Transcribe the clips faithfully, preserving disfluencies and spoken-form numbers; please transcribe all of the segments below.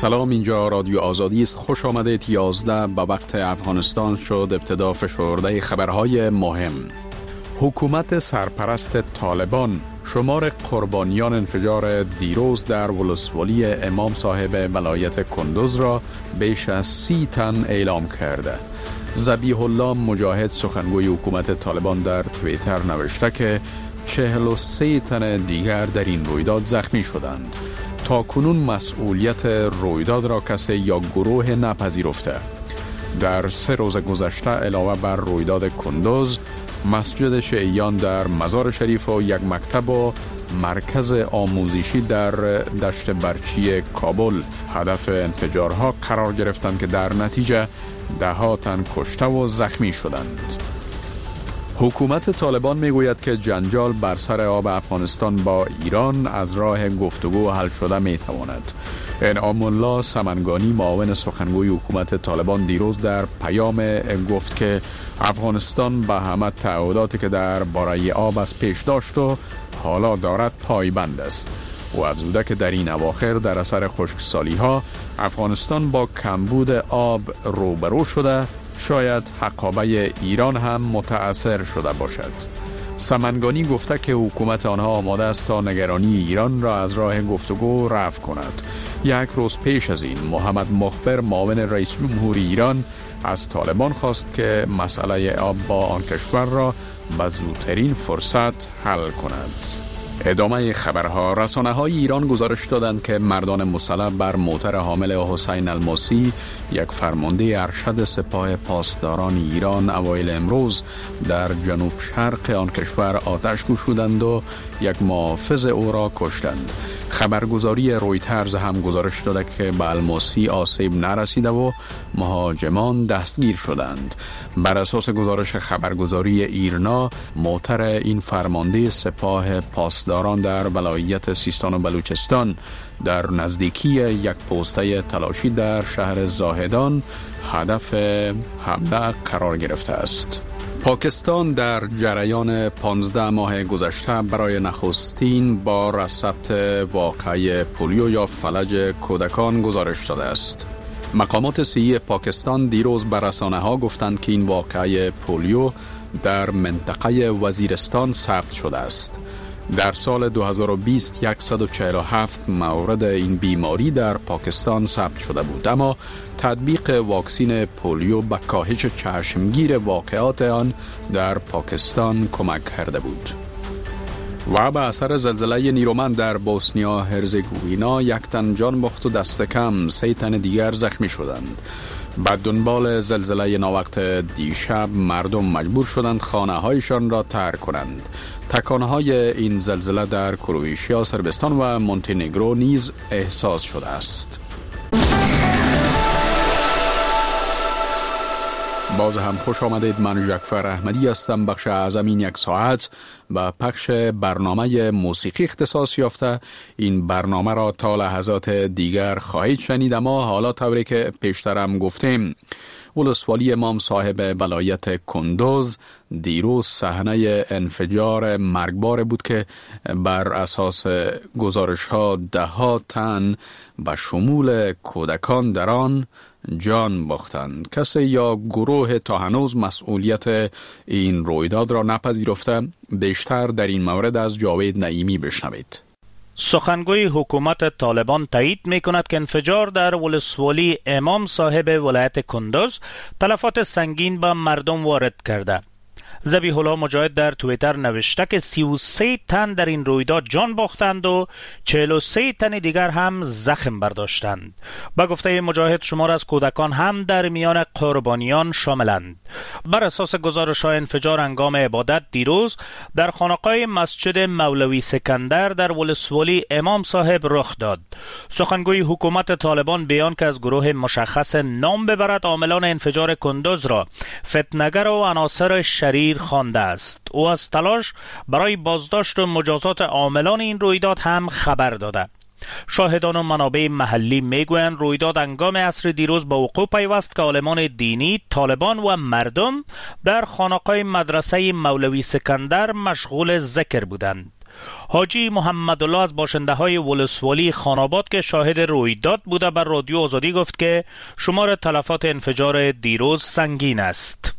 سلام، اینجا رادیو آزادی است. خوش آمدید. یازده به وقت افغانستان شد. ابتدا فشرده خبرهای مهم. حکومت سرپرست طالبان شمار قربانیان انفجار دیروز در ولسوالی امام صاحب ولایت کندوز را بیش از سی تن اعلام کرده. ذبیح الله مجاهد سخنگوی حکومت طالبان در توییتر نوشته که چهل و سه تن دیگر در این رویداد زخمی شدند. تا کنون مسئولیت رویداد را کسی یا گروه نپذیرفته. در سه روز گذشته علاوه بر رویداد کندوز، مسجد شیعیان در مزار شریف و یک مکتب و مرکز آموزشی در دشت برچی کابل هدف انفجارها قرار گرفتند که در نتیجه ده ها تن کشته و زخمی شدند. حکومت طالبان میگوید که جنجال بر سر آب افغانستان با ایران از راه گفتگو حل شده میتواند. انعام الله سمنگانی معاون سخنگوی حکومت طالبان دیروز در پیام گفت که افغانستان به همه تعهداتی که در باره آب از پیش داشت و حالا دارد پایبند است. او افزوده که در این اواخر در اثر خشکسالی ها افغانستان با کمبود آب روبرو شده، شاید حقابه ایران هم متأثر شده باشد. سمنگانی گفته که حکومت آنها آماده است تا نگرانی ایران را از راه گفتگو رفع کند. یک روز پیش از این محمد مخبر معاون رئیس جمهور ایران از طالبان خواست که مسئله آب با آن کشور را به زودترین فرصت حل کند. ادامه خبرها. رسانه های ایران گزارش دادند که مردان مسلح بر موتر حامل حسین الموسی، یک فرمانده ارشد سپاه پاسداران ایران، اوایل امروز در جنوب شرق آن کشور آتش گشودند و یک محافظ او را کشتند. خبرگزاری رویترز هم گزارش داده که به الموسی آسیب نرسیده و مهاجمان دستگیر شدند. بر اساس گزارش خبرگزاری ایرنا، موتر این فرمانده سپاه پاسداران در ولایت سیستان و بلوچستان در نزدیکی یک پوسته تلاشی در شهر زاهدان هدف حمله قرار گرفته است. پاکستان در جریان پانزده ماه گذشته برای نخستین بار ثبت واقعه پولیو یا فلج کودکان گزارش داده است. مقامات صحی پاکستان دیروز به رسانه‌ها گفتند که این واقعه پولیو در منطقه وزیرستان ثبت شده است. در سال دو هزار و بیست صد و چهل و هفت مورد این بیماری در پاکستان ثبت شده بود، اما تطبیق واکسین پولیو به کاهش چشمگیر واقعات آن در پاکستان کمک کرده بود. و به اثر زلزله نیرومند در بوسنیا هرزگوینا یک تن جان باخت و دست کم سه تن دیگر زخمی شدند. بعد دنبال زلزله ناوقت دیشب مردم مجبور شدند خانه هایشان را ترک کنند. تکانه های این زلزله در کرواتیا، صربستان و مونتنگرو نیز احساس شده است. باز هم خوش آمدید. من جعفر احمدی هستم. بخش اعظم این یک ساعت و پخش برنامه موسیقی اختصاص یافته. این برنامه را تا لحظات دیگر خواهید شنید، اما حالا طوری که پیشترم گفتیم، ولسوالی امام صاحب ولایت کندوز دیروز صحنه انفجار مرگبار بود که بر اساس گزارش ها ده ها تن به شمول کودکان در آن جان باختند. کسی یا گروه تا هنوز مسئولیت این رویداد را نپذیرفته. بیشتر در این مورد از جاوید نعیمی بشنوید. سخنگوی حکومت طالبان تایید می کند که انفجار در ولسوالی امام صاحب ولایت کندوز تلفات سنگین به مردم وارد کرده. ذبیح الله مجاهد در توییتر نوشته که سی و سه تن در این رویداد جان باختند و چهل و سه تن دیگر هم زخم برداشتند. با گفته مجاهد شمار از کودکان هم در میان قربانیان شاملند. بر اساس گزارش های انفجار هنگام عبادت دیروز در خانقاه مسجد مولوی سکندر در ولسوالی امام صاحب رخ داد. سخنگوی حکومت طالبان بیان که از گروه مشخص نام ببرد عاملان انفجار کندوز را فتنه‌گر و عناصر شریر خوانده است. او از تلاش برای بازداشت و مجازات عاملان این رویداد هم خبر داده. شاهدان و منابع محلی میگویند رویداد هنگام عصر دیروز به وقوع پیوست که عالمان دینی، طالبان و مردم در خانقاه مدرسه مولوی سکندر مشغول ذکر بودند. حاجی محمد الله از باشنده های ولسوالی خاناباد که شاهد رویداد بوده بر رادیو آزادی گفت که شمار تلفات انفجار دیروز سنگین است.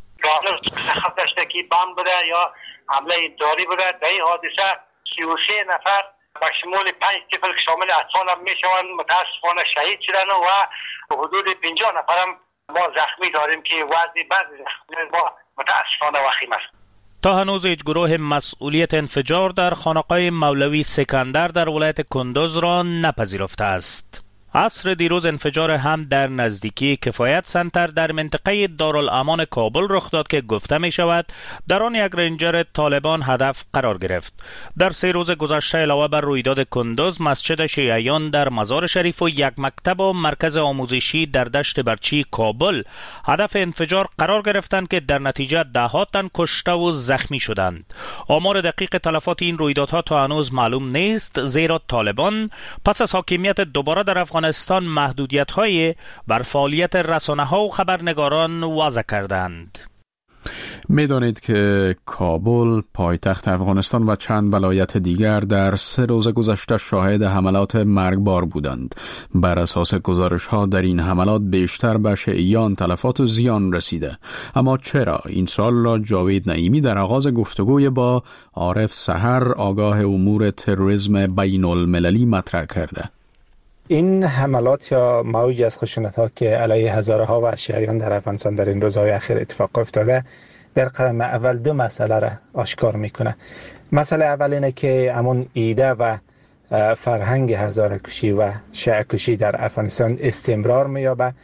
خط داشته که بم بوده یا حمله داری بوده. در این حادثه سی و سه نفر با شمول پنج طفل که شامل اطفال هم میشوند متاسفانه شهید شدن و حدود پنجاه نفر هم ما زخمی داریم که وضع بعضی زخمی ما متاسفانه وخیم است. تا هنوز هیچ گروه مسئولیت انفجار در خانقاه مولوی سکندر در ولایت کندوز را نپذیرفته است. عصر دیروز انفجار هم در نزدیکی کفایت سنتر در منطقه دارالامان کابل رخ داد که گفته می شود در آن یک رنجر طالبان هدف قرار گرفت. در سه روز گذشته علاوه بر رویداد کندوز، مسجد شیعیان در مزار شریف و یک مکتب و مرکز آموزشی در دشت برچی کابل هدف انفجار قرار گرفتند که در نتیجه دهها تن کشته و زخمی شدند. آمار دقیق تلفات این رویدادها تا هنوز معلوم نیست، زیرا طالبان پس از حاکمیت دوباره در افغانستان افغانستان محدودیت‌های بر فعالیت رسانه‌ها و خبرنگاران وضع کردند. می‌دانید که کابل، پایتخت افغانستان و چند ولایت دیگر در سه روز گذشته شاهد حملات مرگبار بودند. بر اساس گزارش‌ها در این حملات بیشتر به شیعیان تلفات و زیان رسیده. اما چرا؟ این سوال را جاوید نعیمی در آغاز گفتگوی با عارف سحر، آگاه امور تروریسم بین المللی مطرح کرده. این حملات یا موج از خشونت‌ها که علیه هزارها و شیعیان در افغانستان در این روزهای اخیر اتفاق افتاده در قدم اول دو مسئله را آشکار میکنه. مسئله اول اینه که همون ایده و فرهنگ هزاره کشی و شیعه کشی در افغانستان استمرار میابه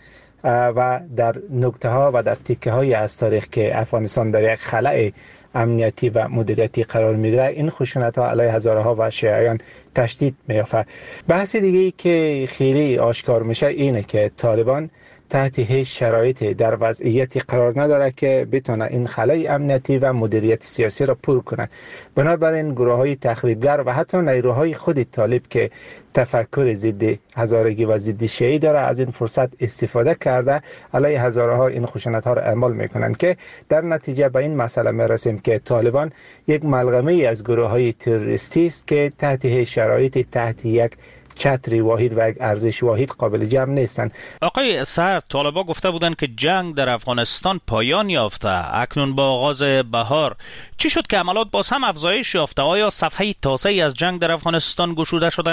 و در نکته ها و در تیکه های از تاریخ که افغانستان در یک خلأ امنیتی و مدیریتی قرار میگیره، این خشونت ها علیه هزارها و شیعیان تشدید میافته. بحث دیگه ای که خیلی آشکار میشه اینه که طالبان تحت هیچ شرایطی در وضعیتی قرار نداره که بتونه این خلای امنیتی و مدیریت سیاسی را پر کنه. بنابراین گروه‌های تخریبگر و حتی نیروهای خود طالب که تفکر ضد هزارگی و ضد شیعی داره از این فرصت استفاده کرده علیه هزارها این خشونت‌ها را اعمال میکنن که در نتیجه به این مسئله میرسیم که طالبان یک ملغمه از گروه‌های تروریستی است که تحت هیچ شرایطی تحت یک چتری واحد و یک ارزش واحد قابل جمع نیستند. آقای سر، طالبان گفته بودند که جنگ در افغانستان پایان یافته. اکنون با آغاز بهار چی شد که عملات باز هم افزایش یافته؟ آیا صفحه تازه‌ای از جنگ در افغانستان گشوده شده؟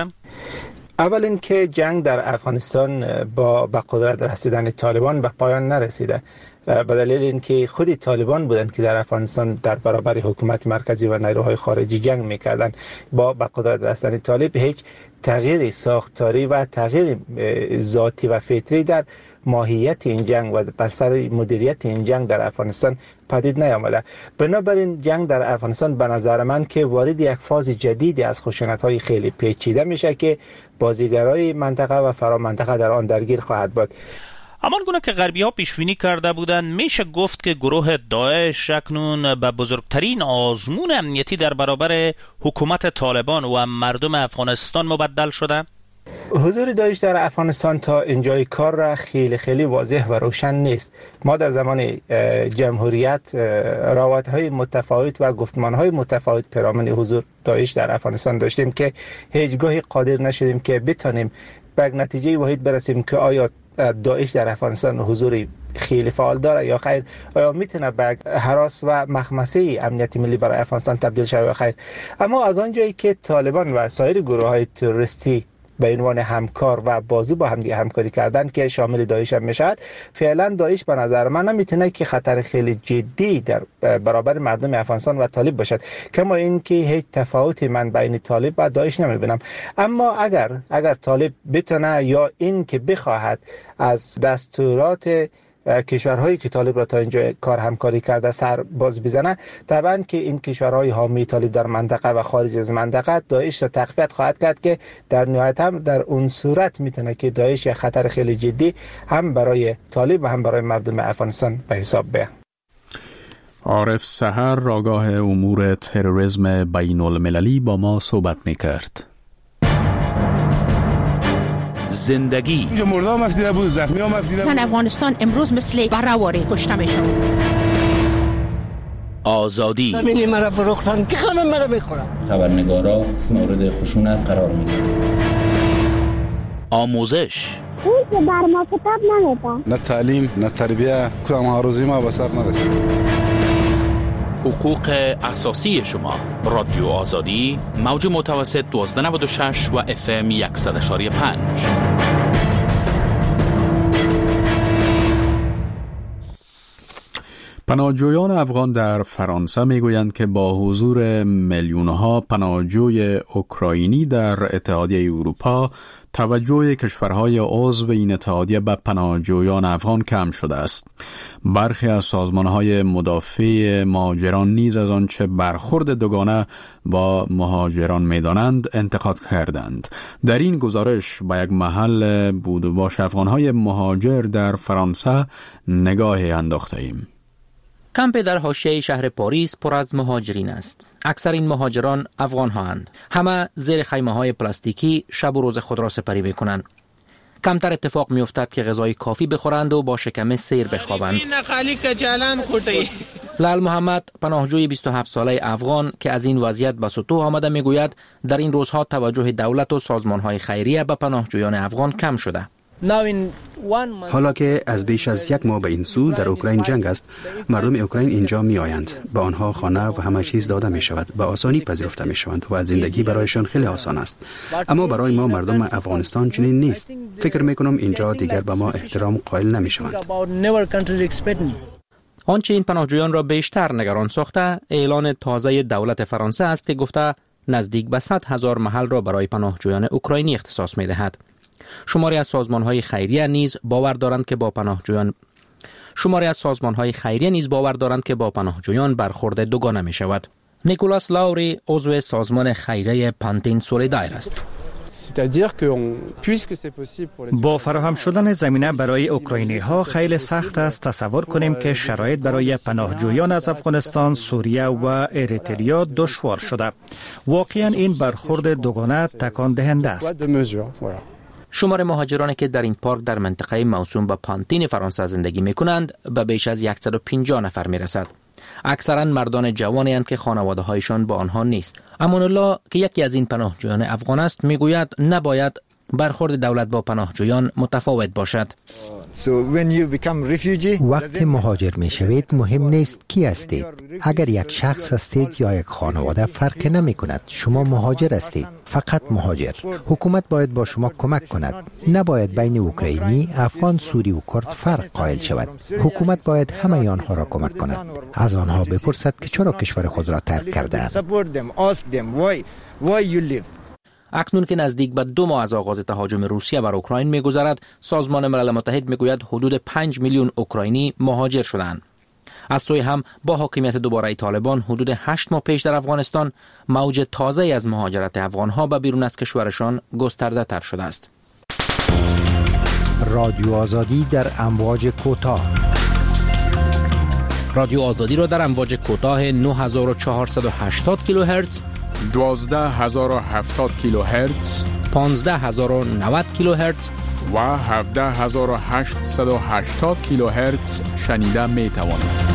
اول اینکه جنگ در افغانستان با به قدرت رسیدن طالبان به پایان نرسیده، به دلیل اینکه خود طالبان بودند که در افغانستان در برابر حکومت مرکزی و نیروهای خارجی جنگ میکردند. با به قدرت رسیدن طالب هیچ تغییر ساختاری و تغییر ذاتی و فطری در ماهیت این جنگ و بر سر مدیریت این جنگ در افغانستان پدید نیامده. بنابراین جنگ در افغانستان به نظر من که وارد یک فاز جدیدی از خشونت‌های خیلی پیچیده میشه که بازیگرای منطقه و فرامنطقه در آن درگیر خواهد بود. همان گونه که غربی ها پیشبینی کرده بودند، میشه گفت که گروه داعش اکنون به بزرگترین آزمون امنیتی در برابر حکومت طالبان و مردم افغانستان مبدل شده؟ حضور داعش در افغانستان تا اینجای کار را خیلی خیلی واضح و روشن نیست. ما در زمان جمهوریت روایت‌های متفاوت و گفتمان‌های متفاوت پیرامون حضور داعش در افغانستان داشتیم که هیچگاهی قادر نشدیم که بتانیم به نتیجه واحد برسیم که آیا داعش در افغانستان حضوری خیلی فعال داره یا خیر، آیا میتونه به هراس و مخمسه امنیتی ملی برای افغانستان تبدیل شود یا خیر. اما از آنجایی که طالبان و سایر گروه‌های تروریستی به عنوان همکار و بازو با هم دیگه همکاری کردن که شامل داعش هم میشد، فعلا داعش به نظر من نمیتونه که خطر خیلی جدی در برابر مردم افغانستان و طالب باشد، کما اینکه هیچ تفاوتی من بین طالب و داعش نمیبینم. اما اگر اگر طالب بتونه یا این که بخواهد از دستورات کشورهایی که طالب را تا اینجا کار همکاری کرده سر باز بزنه، طبعا که این کشورهای حامی طالب در منطقه و خارج از منطقه داعش را تقویت خواهد کرد که در نهایت هم در اون صورت میتونه که داعش یک خطر خیلی جدی هم برای طالب و هم برای مردم افغانستان به حساب بیاد. عارف سحر، آگاه امور تروریسم بین المللی، با ما صحبت میکرد. زندگی اینجا مرده هم افتیده بود، زخمی هم افتیده بود. زن افغانستان امروز مثل برهواره کشته میشن. آزادی. همینی مرا فروختن که همه مرا میخورن. خبرنگارا مورد خشونت قرار میگیرن. آموزش. اون که بر ما کتاب نمیدن. نه تعلیم نه تربیه کدام هاروزی ما به سر نرسید. حقوق اساسی شما. رادیو آزادی موج متوسط دوازده نود و شش و اف ام صد و پنج. پناهجویان افغان در فرانسه میگویند که با حضور میلیون‌ها پناهجوی اوکراینی در اتحادیه اروپا، توجه کشورهای عضو این اتحادیه به پناهجویان افغان کم شده است. برخی از سازمانهای مدافع مهاجران نیز از آنچه برخورد دوگانه با مهاجران می‌دانند انتقاد کردند. در این گزارش به یک محل بود و باش افغانهای مهاجر در فرانسه نگاهی انداخته ایم. کمپ در حاشیه شهر پاریس پر از مهاجرین است. اکثر این مهاجران افغان هستند. همه زیر خیمه های پلاستیکی شب و روز خود را سپری میکنند. کمتر اتفاق می افتد که غذای کافی بخورند و با شکم سیر بخوابند. لال محمد، پناهجوی بیست و هفت ساله افغان که از این وضعیت به سطوح آمده، میگوید در این روزها توجه دولت و سازمان های خیریه به پناهجویان افغان کم شده. حالا که از بیش از یک ماه به این سو در اوکراین جنگ است، مردم اوکراین اینجا می آیند. به آنها خانه و همه چیز داده می شود. به آسانی پذیرفته می شوند و زندگی برایشان خیلی آسان است. اما برای ما مردم افغانستان چنین نیست. فکر می کنم اینجا دیگر به ما احترام قائل نمی شوند. آنچه این پناهجویان را بیشتر نگران ساخته، اعلان تازه دولت فرانسه است که گفته نزدیک به صد هزار محل را برای پناهجویان اوکراینی اختصاص می دهد. شماری از سازمان‌های خیریه نیز باور دارند که با پناهجویان شماری از سازمان‌های خیریه نیز باور دارند که با پناهجویان برخورد دوگانه می‌شود. نیکولاس لاوری عضو سازمان خیریه پانتین سولیدایر است. با فراهم شدن زمینه برای اوکراینی ها خیلی سخت است تصور کنیم که شرایط برای پناهجویان از افغانستان، سوریه و اریتریا دشوار شده. واقعا این برخورد دوگانه تکان دهنده است. شمار مهاجرانی که در این پارک در منطقه موسوم به پانتین فرانسه زندگی می کنند به بیش از صد و پنجاه نفر می رسد. اکثرا مردان جوانی هستند که خانواده هایشان با آنها نیست. امان الله که یکی از این پناهجویان افغان است میگوید نباید برخورد دولت با پناهجویان متفاوت باشد. وقتی مهاجر می شوید مهم نیست کی هستید. اگر یک شخص هستید یا یک خانواده فرق نمی کند. شما مهاجر هستید. فقط مهاجر. حکومت باید با شما کمک کند. نباید بین اوکراینی، افغان، سوری و کرد فرق قائل شود. حکومت باید همه آنها را کمک کند. از آنها بپرسد که چرا کشور خود را ترک کردند. اکنون که نزدیک به دو ماه از آغاز تهاجم روسیه بر اوکراین می‌گذرد، سازمان ملل متحد میگوید حدود پنج میلیون اوکراینی مهاجر شدند. از سوی هم با حاکمیت دوباره طالبان حدود هشت ماه پیش در افغانستان، موج تازه از مهاجرت افغان‌ها به بیرون از کشورشان گسترده تر شده است. رادیو آزادی در امواج کوتاه. رادیو آزادی را در امواج کوتاه نه هزار و چهارصد و هشتاد کیلوهرتز، دوازده هزار و هفتاد کیلوهرتز، پانزده هزار و نود کیلوهرتز و هفده هزار و هشتصد و هشتاد کیلوهرتز شنیده می توانید.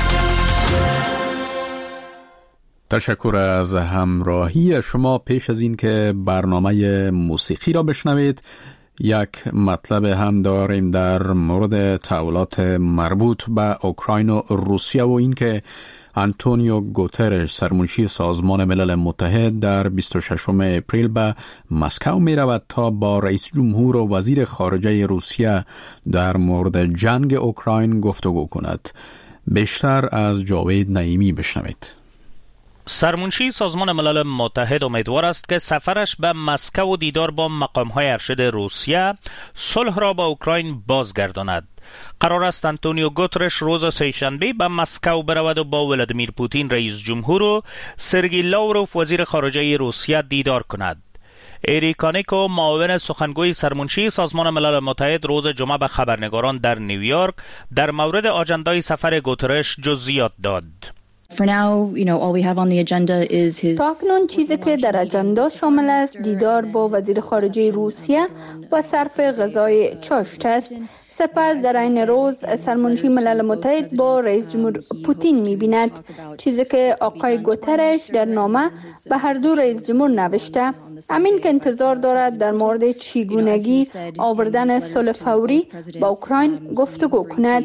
تشکر از همراهی شما. پیش از این که برنامه موسیقی را بشنوید، یک مطلب هم داریم در مورد تحولات مربوط به اوکراین و روسیه و این که آنتونیو گوترش سرمنشی سازمان ملل متحد در بیست و ششم اپریل به مسکو می رود تا با رئیس جمهور و وزیر خارجه روسیه در مورد جنگ اوکراین گفتگو کند. بیشتر از جاوید نعیمی بشنوید. سرمنشی سازمان ملل متحد امیدوار است که سفرش به مسکو و دیدار با مقام‌های ارشد روسیه صلح را با اوکراین بازگرداند. قرار است آنتونیو گوترش روز سه‌شنبه به مسکو برود و با ولادیمیر پوتین رئیس جمهور و سرگئی لاوروف وزیر خارجه روسیه دیدار کند. اریکانیکو معاون سخنگوی سرمنشی سازمان ملل متحد روز جمعه به خبرنگاران در نیویورک در مورد آژاندای سفر گوترش جزئیات داد. For now, you know, all we have on the agenda is his تا اکنون چیزی که در اجندا شامل است دیدار با وزیر خارجه روسیه و صرف غذای چاشت است. سپس در این روز سرمنشی ملل متحد با رئیس جمهور پوتین می‌بیند، چیزی که آقای گوترش در نامه به هر دو رئیس جمهور نوشته. همین که انتظار دارد در مورد چگونگی آوردن صلح فوری با اوکراین گفتگو کند.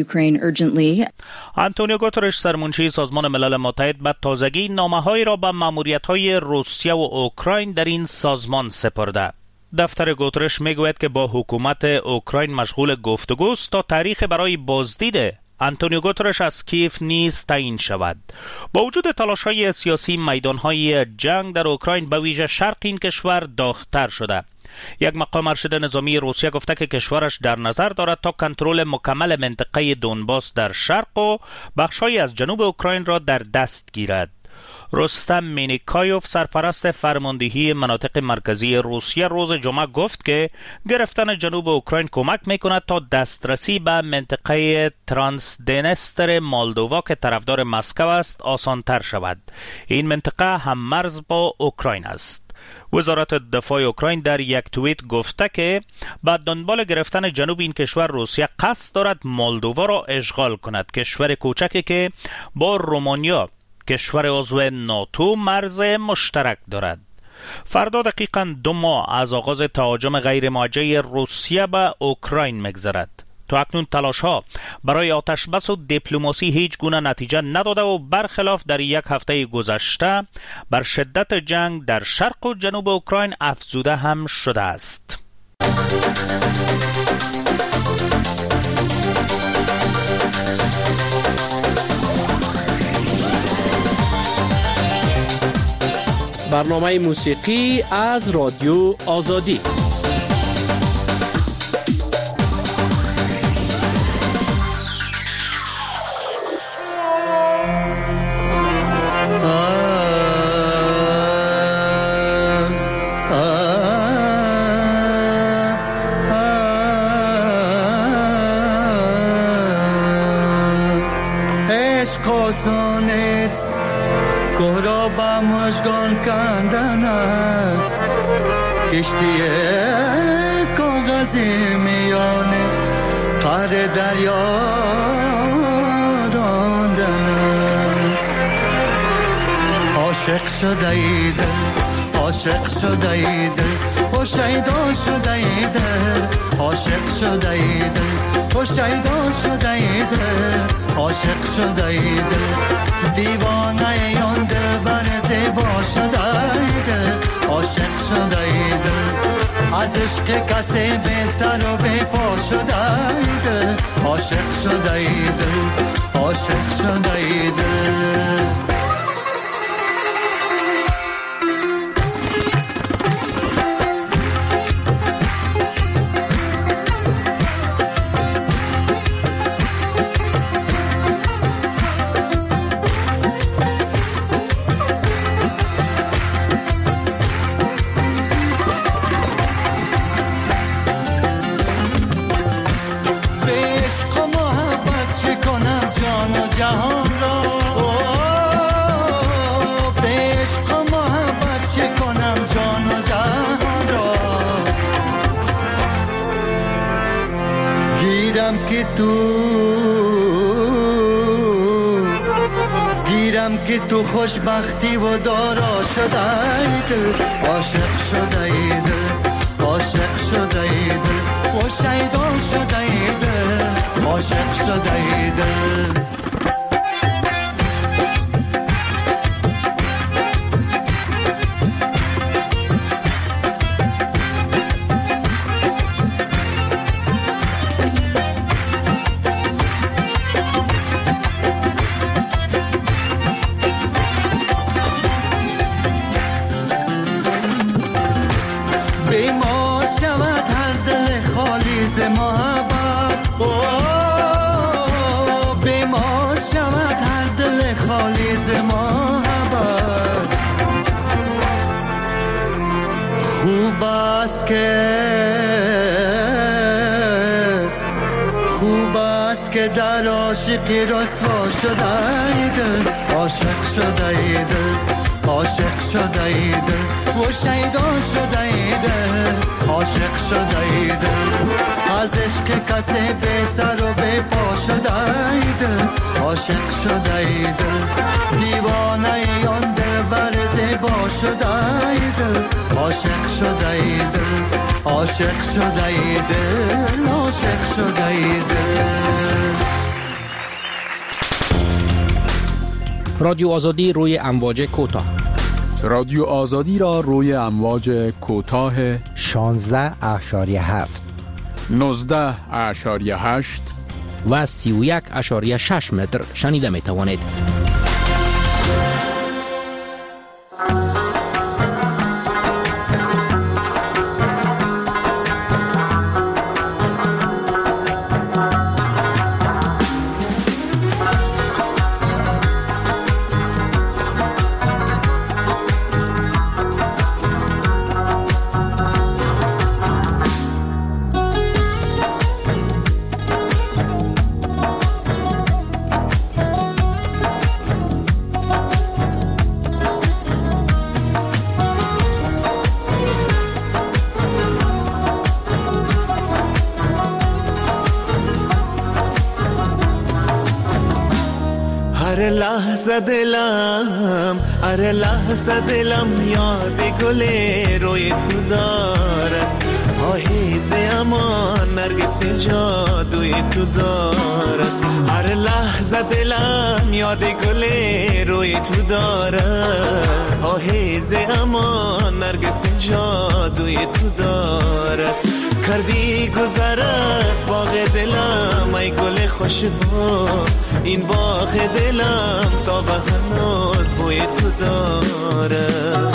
آنتونیو گوترش سرمنشی سازمان ملل متحد به تازگی نامه‌هایی را به ماموریت‌های روسیه و اوکراین در این سازمان سپرده. دفتر گوترش میگوید که با حکومت اوکراین مشغول گفتگوست تا تاریخ برای بازدید آنتونیو گوترش از کیف نیز تعیین شود. با وجود تلاش‌های سیاسی، میدان‌های جنگ در اوکراین به ویژه شرق این کشور داغ‌تر شده. یک مقام ارشد نظامی روسیه گفته که کشورش در نظر دارد تا کنترل مکمل منطقه دونباس در شرق و بخش‌هایی از جنوب اوکراین را در دست گیرد. رستم مینیکایوف سرپرست فرماندهی مناطق مرکزی روسیه روز جمعه گفت که گرفتن جنوب اوکراین کمک میکند تا دسترسی به منطقه ترانسدنستر مولدووا که طرفدار مسکو است آسانتر شود. این منطقه هم مرز با اوکراین است. وزارت دفاع اوکراین در یک توییت گفته که بعد دنبال گرفتن جنوب این کشور روسیه قصد دارد مولدووا را اشغال کند، کشور کوچکی که با رومانیا کشور عضو ناتو مرز مشترک دارد. فردا دقیقاً دو ماه از آغاز تهاجم غیر موجه روسیه به اوکراین می‌گذرد. تا اکنون تلاش‌ها برای آتشبس و دیپلماسی هیچ گونه نتیجه نداده و برخلاف در یک هفته گذشته بر شدت جنگ در شرق و جنوب اوکراین افزوده هم شده است. برنامه موسیقی از رادیو آزادی. عشق آسان است، گهرا با مژگان کندن است، کشتی کاغذی میانه قعر دریا راندن است. عاشق شده ای دل، عاشق شده ای دل، هوشیدا شده ای دل، عاشق شده ای دل، هوشیدا شده ای دل، عاشق شده ای دل، دیوانه یان دل بر زیبا شده ای دل، عاشق شده ای دل، از عشق کسی به سر و به پا شده ای دل، عاشق شده ای دل، عاشق شده ای دل. که تو گیرم که تو خوشبختی و دارا شده ای دل، عاشق شده ای دل، عاشق شده ای دل، و شیدا شده ای دل، عاشق شده ای دل. خوب است که خوب است که در عاشقی رسوا شده ای دل، عاشق شده ای دل عاشق شده ای دل و شیدا شده ای دل عاشق شده ای دل از عشق کسی بی سر و بی پا شده ای دل عاشق شده ای دل دیوانه ای آن دل بر زیبا شده ای دل عاشق شده ای دل عاشق شده ای دل عاشق شده ای دل. رادیو آزادی روی امواج کوتاه. رادیو آزادی را روی امواج کوتاه شانزده اشاریه هفت نوزده اشاریه هشت و سی و یک اشاریه شش متر شنیده می توانید. هر لحظه دلم هر لحظه دلم یاد گل روی تو دارد آهیز امان نرگس جادوی تو دارد هر لحظه دلم یاد گل روی تو دارد آهیز امان نرگس جادوی تو دارد کردی گذر از باغ دلم ای گل خوشبو این باغ دلم تا به هنوز بوی تو داره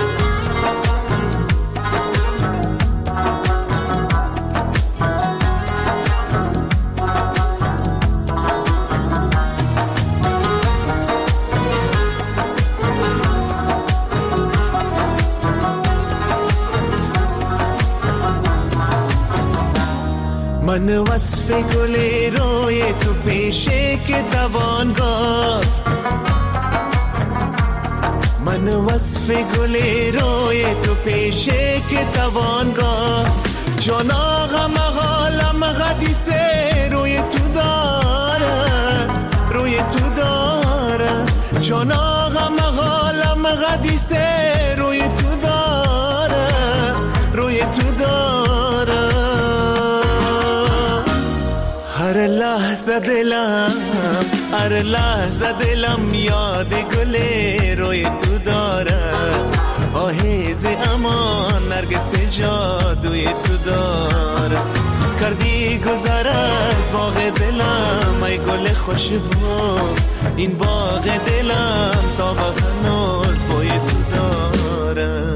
من وصف گل روی تو پیشه که توان گفت من وصف گل روی تو پیشه که توان گفت جان آقا مغالم حدیثه روی تو داره روی تو داره جان آقا مغالم حدیثه روی تو داره روی تو داره هر لحظه دلم هر لحظه دلم یاد گل روی تو داره آهیز امان نرگس جادوی تو داره کردی گذر از باغ دلم ای گل خوشبو این باغ دلم تا به هنوز بوی تو داره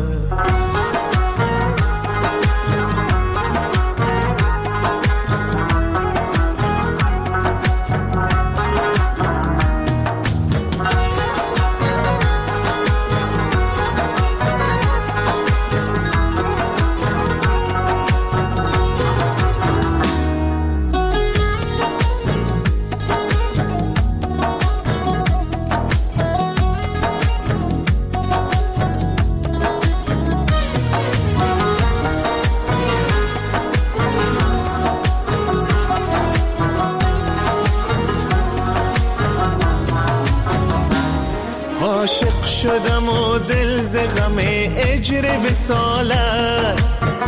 عاشق شدم و دل ز غم اجر وصالت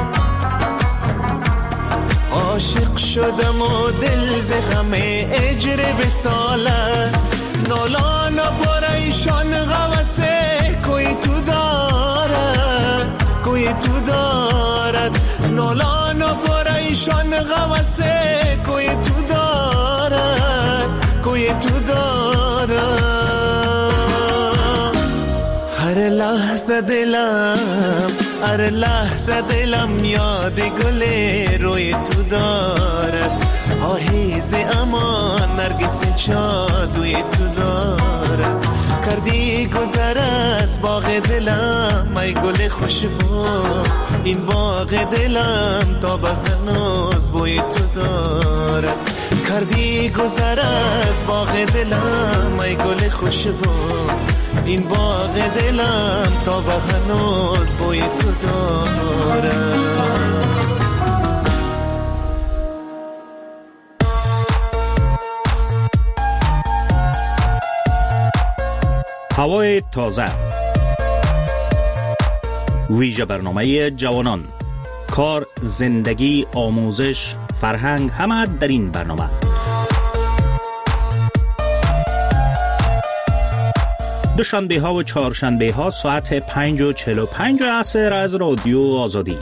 عاشق شدم و دل ز غم اجر وصالت نالان و پریشان غوثه کوی تو دارد کوی تو دارد نالان و پریشان غوثه کوی تو دارد کوی تو دارد هر لحظه دلم هر لحظه دلم یاد گل روی تو دارد آهیز امان نرگس جادوی تو دارد کردی گذر از باغ دلم ای گل خوشبو این باغ دلم تا به هنوز بوی تو دارد کردی گذر از باغ دلم ای گل خوشبو، این باغ دلم تا به هنوز بوی تو دارم. هوای تازه، ویژه برنامه جوانان، کار، زندگی، آموزش، فرهنگ، همه در این برنامه. دوشنبه ها و چهارشنبه ها ساعت پنج و چهل و پنج عصر از رادیو آزادی.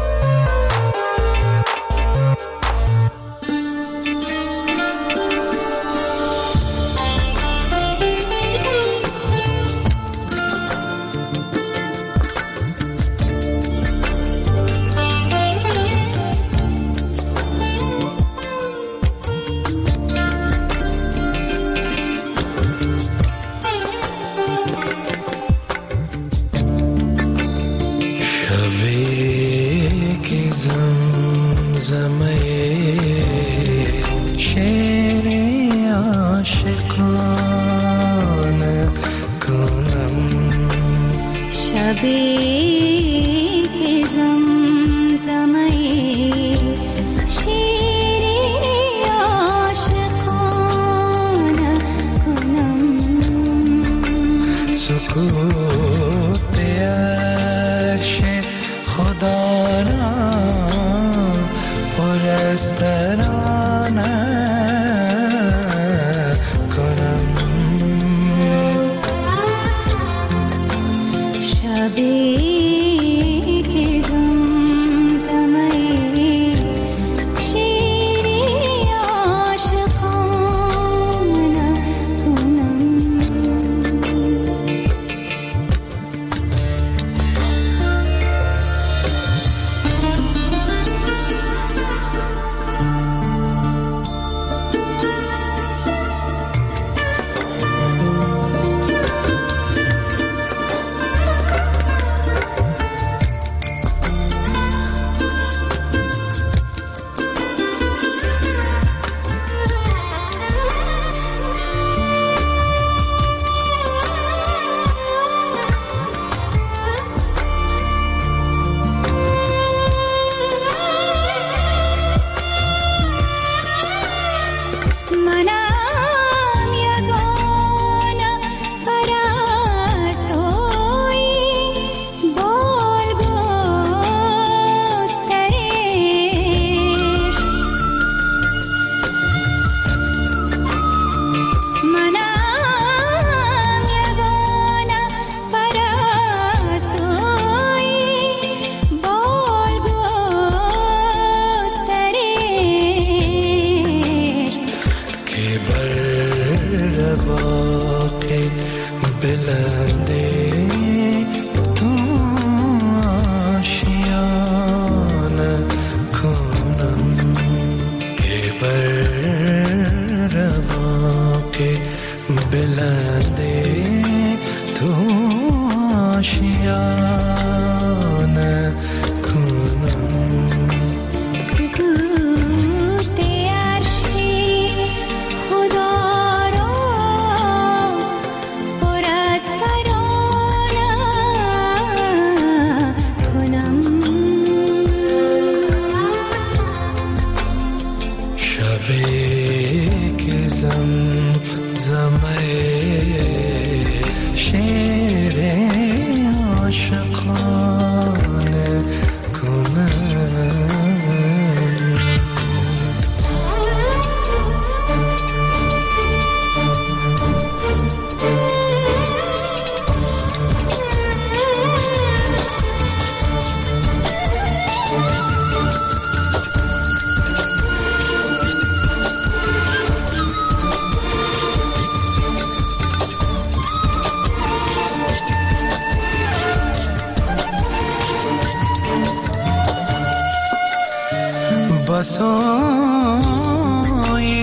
بسای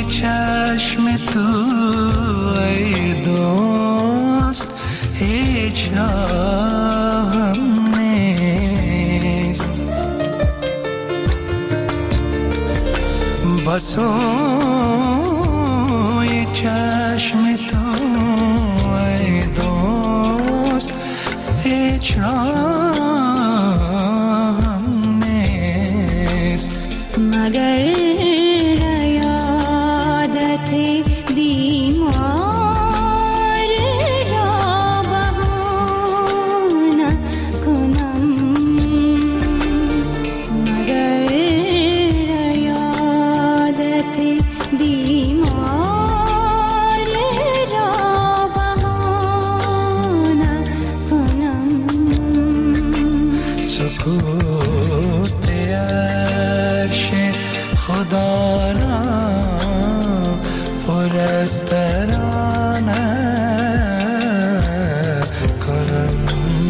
چشم تو ای دوست هیچ هم نیست، بسای هیچ راهم نیست مگر یادت بیمار را بهانه کنم مگر یادت بیمار را بهانه کنم سکوت عرش خدا را پر از ترانه کنم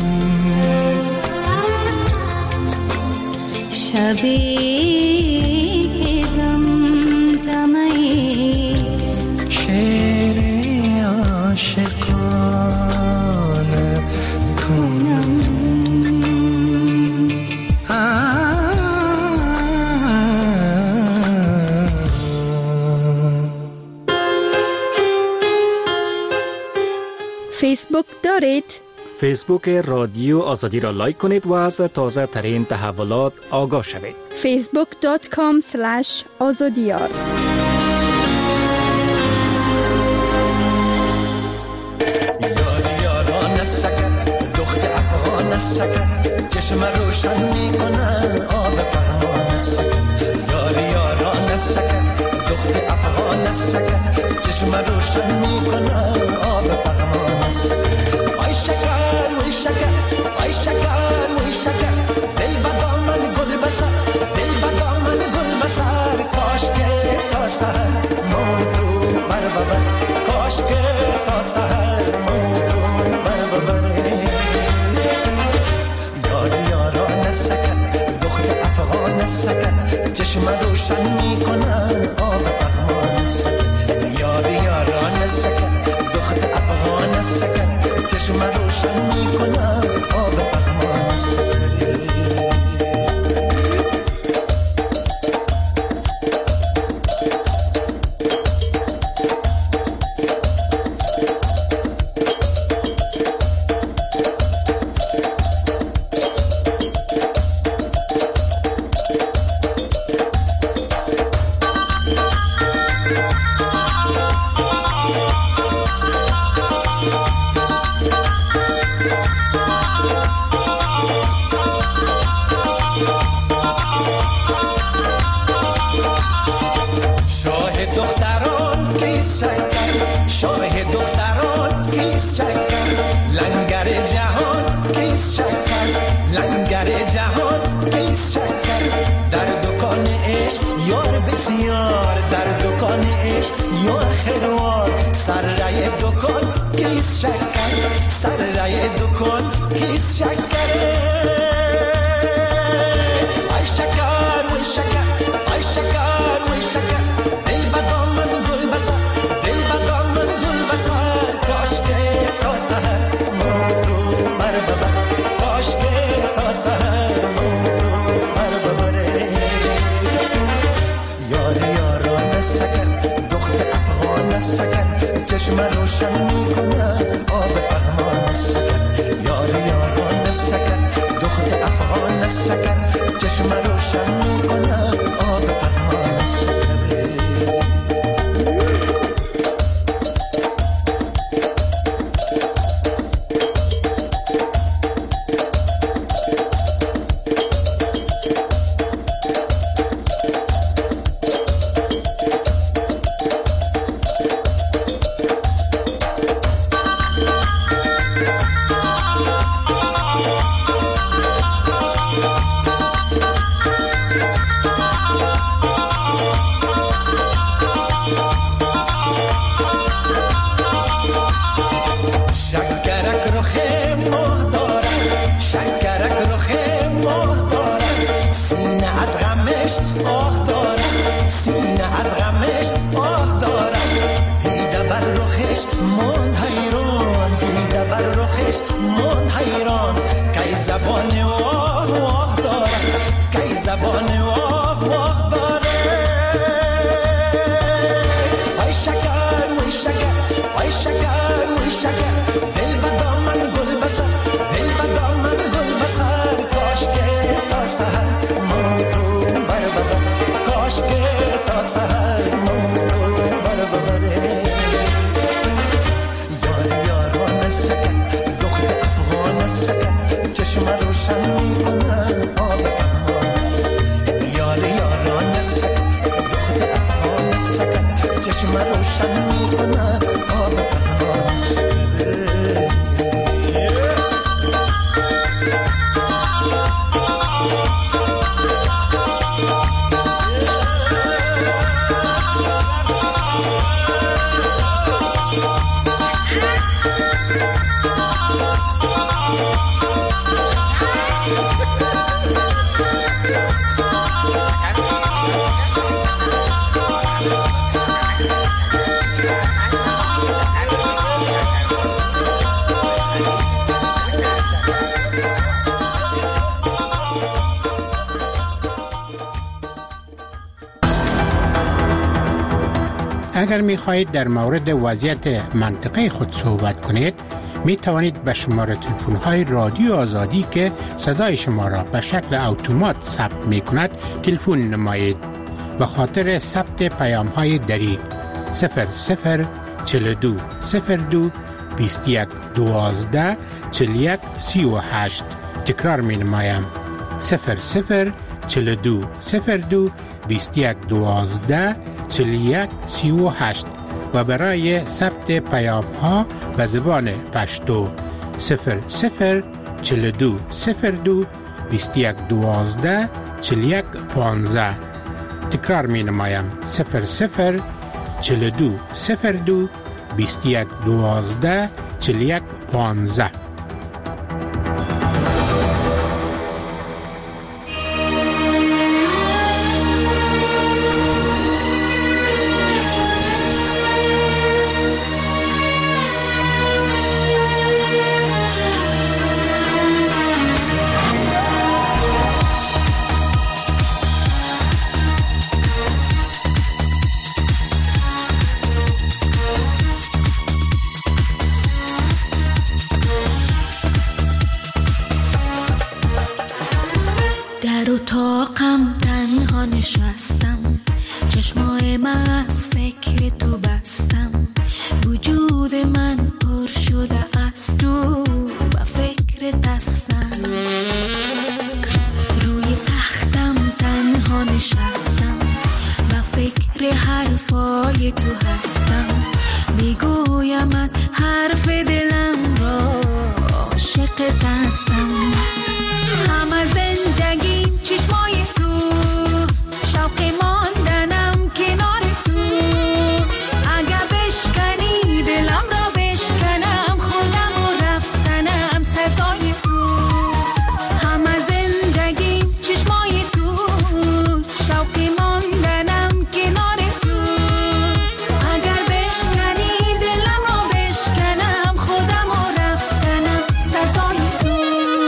شبی که زمزمه شعر عاشقانه کنم فیسبوک دارید؟ فیسبوک رادیو آزادی را لایک کنید و از تازه ترین تحولات آگاه شوید. فیسبوک دات کام سلش آزادیار. یاری یاران از شکر دخت افغان از شکر چشم روشن میکنن آب پهمان از شکر یاری یاران از شکر دخت افغان از شکر چشم روشن میکنن آب پهمان از شکر آی شکر وی شکر آی شکر وی شکر دل بدامن گل بسر دل بدامن گل بسر کاش که تا سهر موتو بر ببر کاش که تا سهر موتو بر ببر یاری یاران از شکر دخت افغان از شکر چشم روشن میکنن آب پهمان از شکر یاری یاران از شکر دخت افغان از شکر چشم روشن میکنن آب پهمان از شکر شکر وی شکر دل بدامن گل بسر دل بدامن سکر چشم روشن میکنه خواب پنهانش یار یاران سکر دخت افغان سکر چشم روشن میکنه خواب پنهانش اگر می خواهید در مورد وضعیت منطقه خود صحبت کنید می توانید به شماره تلفن های رادیو آزادی که صدای شما را به شکل اتومات ثبت می کند تلفن نمایید. به خاطر ثبت پیام های دری صفر صفر چهل و دو صفر دو بیست و یک دوازده چهل و یک سی و هشت تکرار می نمایم صفر صفر چهل و دو صفر دو بیست و یک دوازده چهل و یک سی و هشت و برای ثبت پیام ها به زبان پشتو صفر صفر چهل و دو صفر دو بیست و یک دوازده چهل و یک پانزده تکرار می نمایم صفر صفر چهل و دو صفر دو بیست و یک دوازده چهل و یک پانزده. در اتاقم تنها نشستم چشمای من از فکر تو بستم وجود من پر شده از تو و فکر دستم روی تختم تنها نشستم و فکر حرفای تو هستم میگویم من حرف دلم را عاشق دستم همه زندگیم چشمای توست شوق ماندنم کنار توست اگر بشکنی دلم را بشکنم خودم و رفتنم سزای توست همه زندگیم چشمای توست شوق ماندنم کنار توست اگر بشکنی دلم را بشکنم خودم و رفتنم سزای توست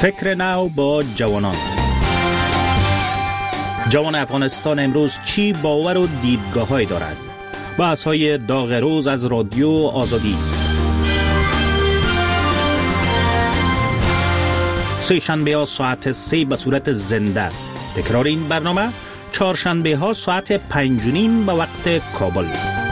فکر نو با جوانان. جوان افغانستان امروز چی باور و دیدگاه‌هایی دارد؟ بحث‌های داغ روز از رادیو آزادی. سه شنبه ها ساعت سه به صورت زنده. تکرار این برنامه چهارشنبه ها ساعت پنج و نیم به وقت کابل.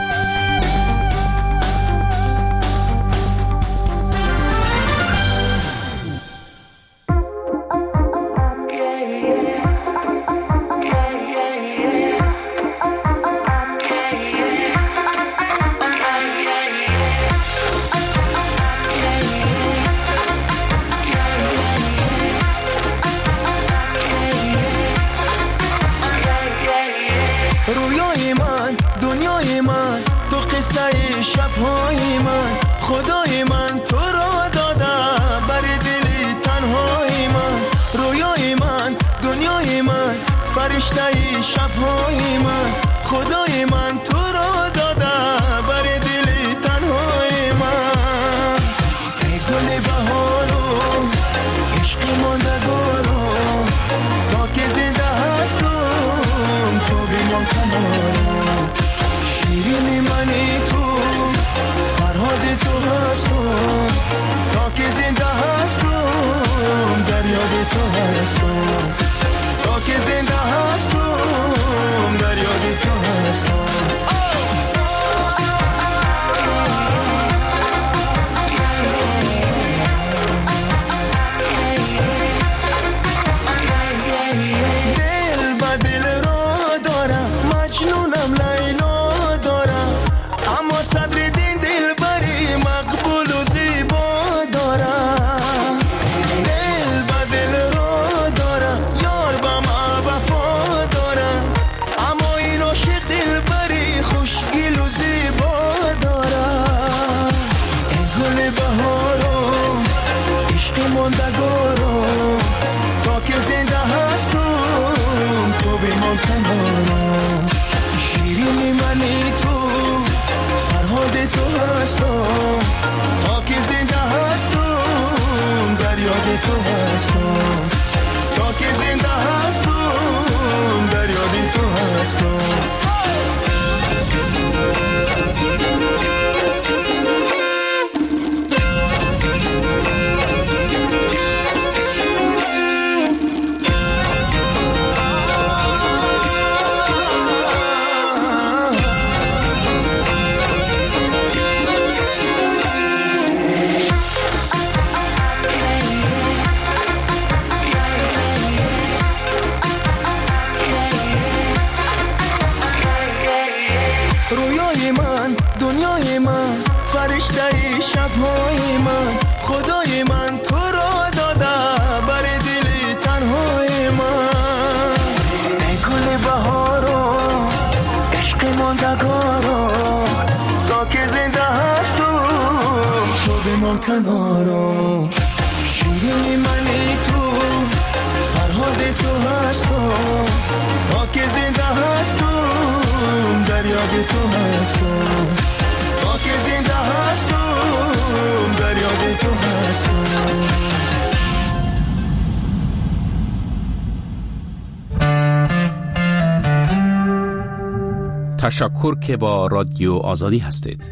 رویای من، دنیای من، تو قصه شبهای من، خدای من تو را داده بر دل تنهای من. رویای من، دنیای من، فرشته شبهای من، خدای من تو را داده بر دل تنهای من. ای گل بهارو، عشق ماندگارو، تا که زنده هستم تو بیمان کنارم. شیرین منی تو، فرهاد تو هستم، تا که زنده هستم در یاد تو هستم. تا که زنده هستم در یاد تو هستم. شیرین منی تو، فرهاد تو هستم، تا که زنده هستم در یاد تو هستم. تا که زنده هستم در یاد تو هستم. دنیای من، فرشته شبهای من، خدای من تو را داده بر دل تنهای من. ای گل بهارو، عشق ماندگارو، تا که زنده هستم تو بیمان کنارم. شیرین منی تو، فرهاد تو هستم، تا که زنده هستم در یاد تو هستم. تا که زنده هستم در یاد تو هستم. تشکر که با رادیو آزادی هستید.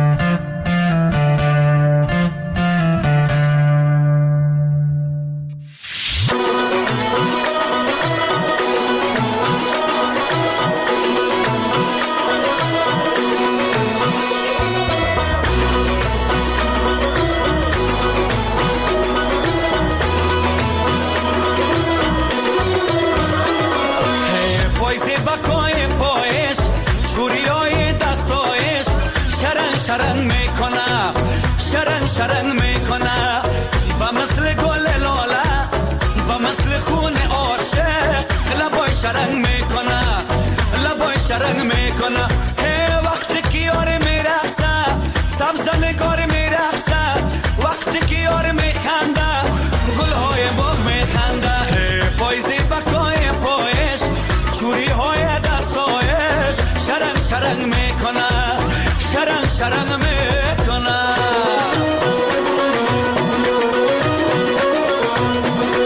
شرنگ میکنه، شرنگ شرنگ میکنه، با مثل گل لاله، با مثل خون عاشق، لبای شرنگ میکنه، لبای شرنگ میکنه. هی وقتی که یار میرقصه، سبز نگار میرقصه، وقتی که یار میخنده، گلهای باغ میخنده. هی پایزی بکای پایش، چوری های دستایش، شرنگ شرنگ میکنه، شرنگ شرنگ میکنه.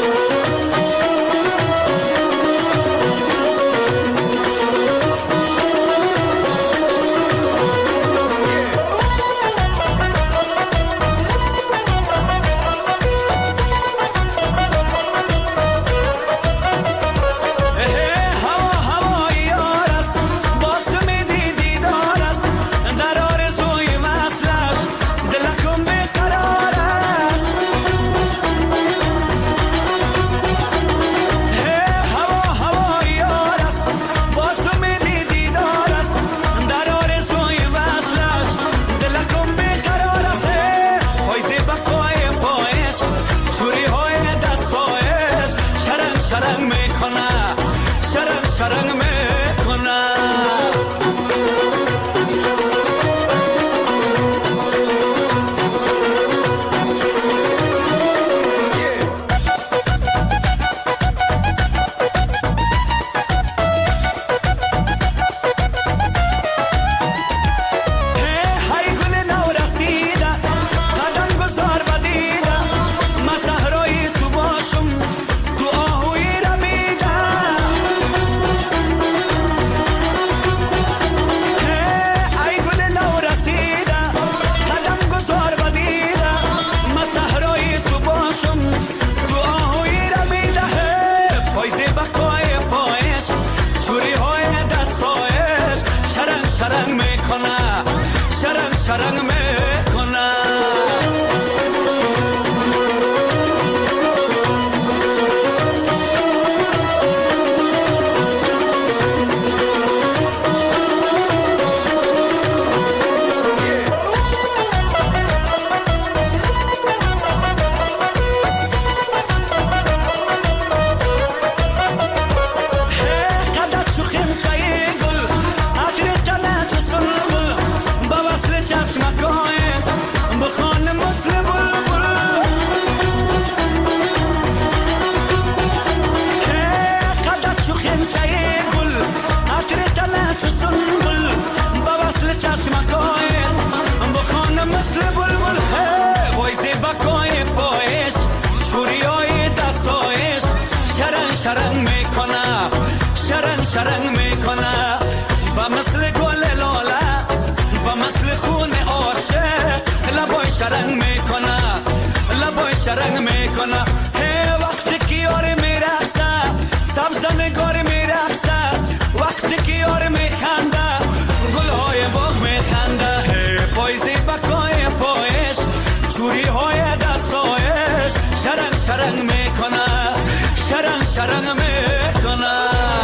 شرنگ میکنه لبای شرنگ میکنه هی وقتی که یار میرقصه سبز نگار میرقصه وقتی که یار میخنده گلهای باغ میخنده هی پایزی بکای پایش چوری های دستایش شرنگ شرنگ میکنه شرنگ شرنگ میکنه.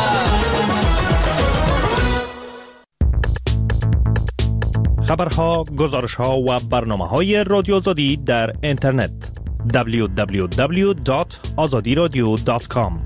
خبرها، گزارشها و برنامه‌های رادیو آزادی در اینترنت دبلیو دبلیو دبلیو دات آزادی رادیو دات کام.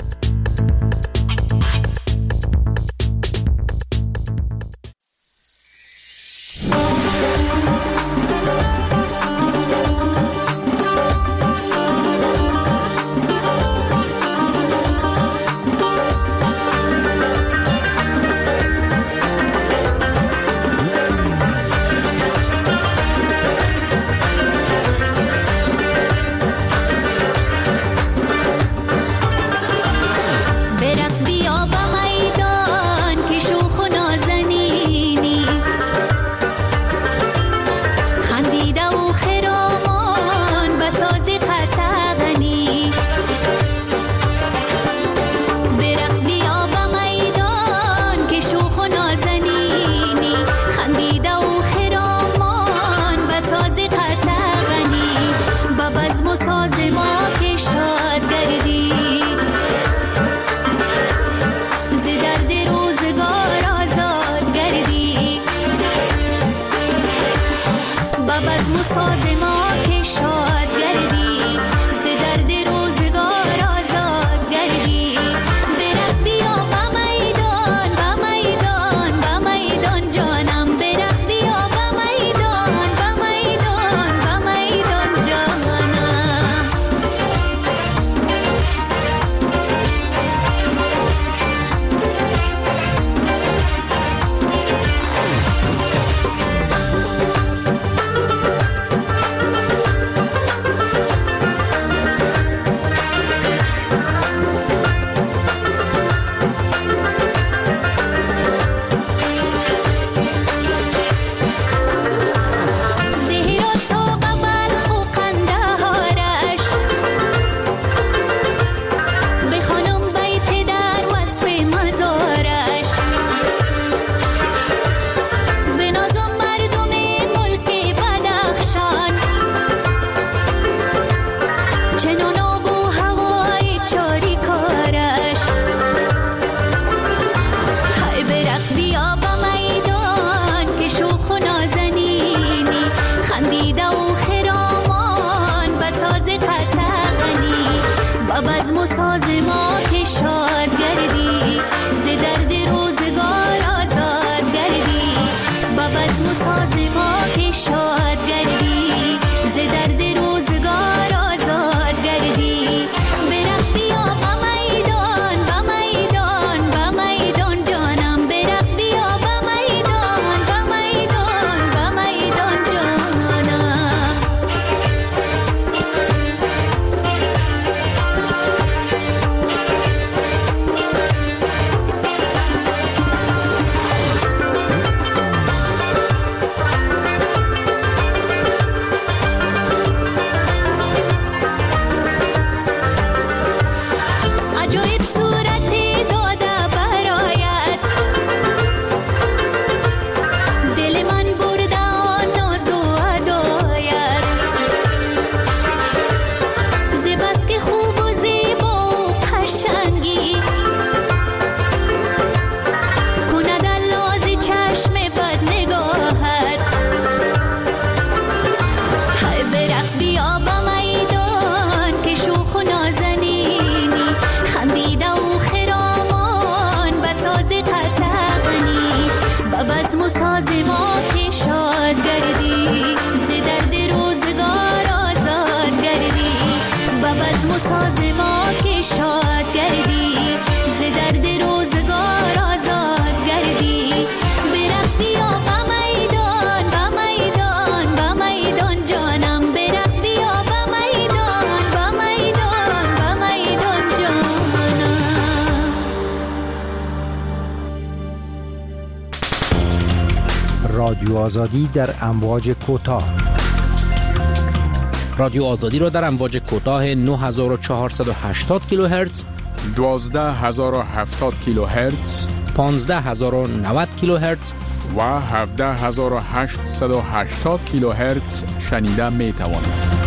رادیو آزادی در امواج کوتاه رادیو آزادی را در امواج کوتاه نه هزار و چهارصد و هشتاد کیلوهرتز، دوازده هزار و هفتاد کیلوهرتز، پانزده هزار و نود کیلوهرتز و هفده هزار و هشتصد و هشتاد کیلوهرتز شنیده می توانید.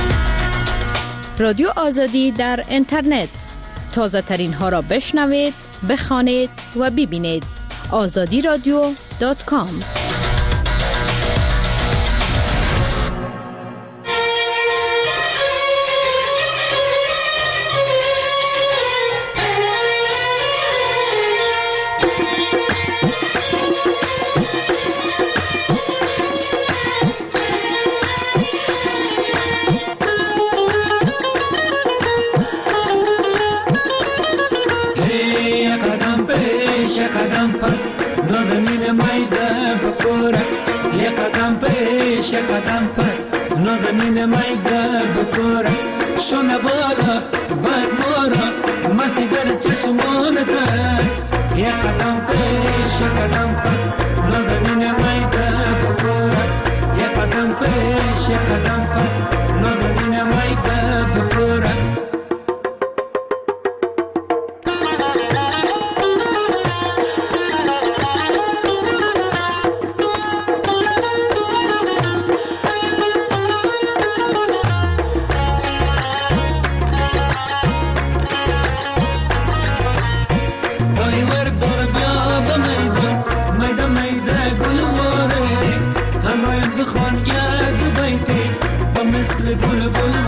رادیو آزادی در اینترنت، تازه ترین ها را بشنوید بخوانید و ببینید. آزادی رادیو دات کام. قدم پس نازنین میده بکورت یه قدم پیش یه قدم پس نازنین میده بکورت شونه بالا باز مارا مستی در چشمان دست یه قدم پیش یه قدم پس نازنین میده بکورت یه قدم پیش یه قدم پس نازنین میده بکورت مثل بلبل